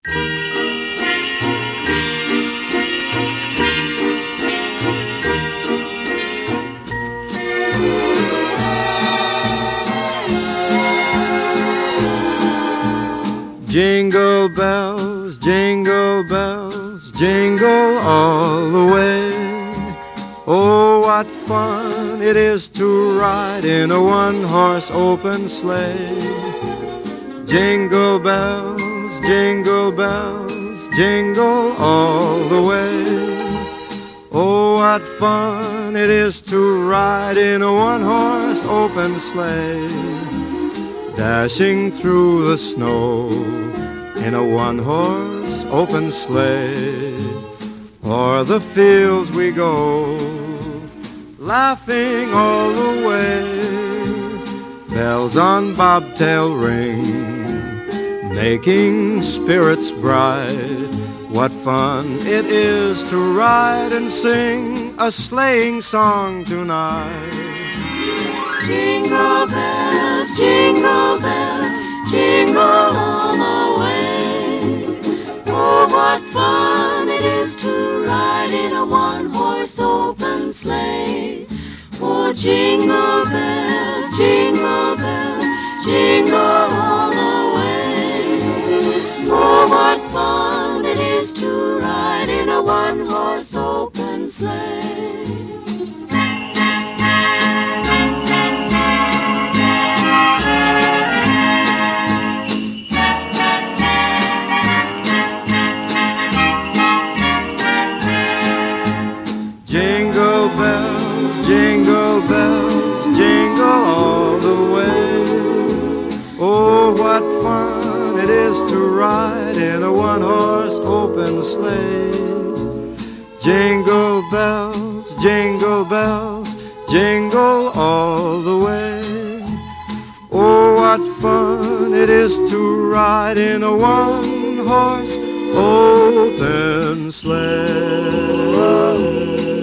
Jingle bells, jingle bells, jingle all the way. Oh, what fun it is to ride in a one-horse open sleigh. Jingle bells, jingle bells, jingle all the way. Oh, what fun it is to ride in a one-horse open sleigh. Dashing through the snow in a one-horse open sleigh. O'er the fields we go, laughing all the way. Bells on bobtail ring, making spirits bright. What fun it is to ride and sing a sleighing song tonight. Jingle bells, jingle bells, jingle all the way. Oh, what fun it is to ride in a one-horse open sleigh. Oh, jingle bells, jingle bells, jingle all the way. Oh, what fun it is to ride in a one-horse open sleigh. Jingle bells, jingle bells, jingle all the way. Oh, what fun it is to ride in a one-horse open sleigh. Jingle bells, jingle bells, jingle all the way. Oh, what fun it is to ride in a one-horse open sleigh.